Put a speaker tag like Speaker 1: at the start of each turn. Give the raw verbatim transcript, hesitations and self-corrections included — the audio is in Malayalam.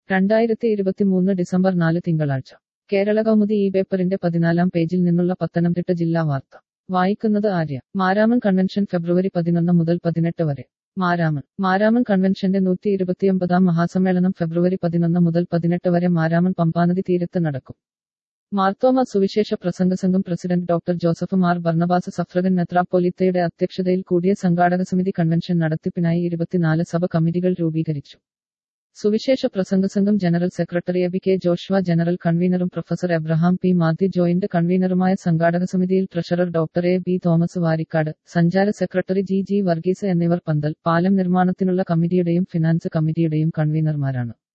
Speaker 1: രണ്ടായിരത്തി ഇരുപത്തിമൂന്ന് ഡിസംബർ നാല് തിങ്കളാഴ്ച കേരള കൗമുദി ഈ പേപ്പറിന്റെ പതിനാലാം പേജിൽ നിന്നുള്ള പത്തനംതിട്ട ജില്ലാ വാർത്ത വായിക്കുന്നത് ആര്യ. മാരാമൺ കൺവെൻഷൻ ഫെബ്രുവരി പതിനൊന്ന് മുതൽ പതിനെട്ട് വരെ. മാരാമൺ മാരാമൺ കൺവെൻഷന്റെ നൂറ്റി ഇരുപത്തിയൊമ്പതാം മഹാസമ്മേളനം ഫെബ്രുവരി പതിനൊന്ന് മുതൽ പതിനെട്ട് വരെ മാരാമൺ പമ്പാനദി തീരത്ത് നടക്കും. മാർത്തോമ സുവിശേഷ പ്രസംഗസംഘം president doctor Joseph Mar Barnabas suffragan മെത്രാപ്പൊലീത്തയുടെ അധ്യക്ഷതയിൽ കൂടിയ സംഘാടക സമിതി കൺവെൻഷൻ നടത്തിപ്പിനായി ഇരുപത്തിനാല് സഭ കമ്മിറ്റികൾ രൂപീകരിച്ചു. സുവിശേഷ പ്രസംഗസംഘം general secretary A B K Joshua general കൺവീനറും professor Abraham P Mathew joint കൺവീനറുമായ സംഘാടക സമിതിയിൽ treasurer doctor A B Thomas Varikkad, സഞ്ചാര സെക്രട്ടറി ജി ജി വർഗീസ് എന്നിവർ പന്തൽ, പാലം നിർമ്മാണത്തിനുള്ള കമ്മിറ്റിയുടെയും ഫിനാൻസ് കമ്മിറ്റിയുടെയും കൺവീനർമാരാണ്.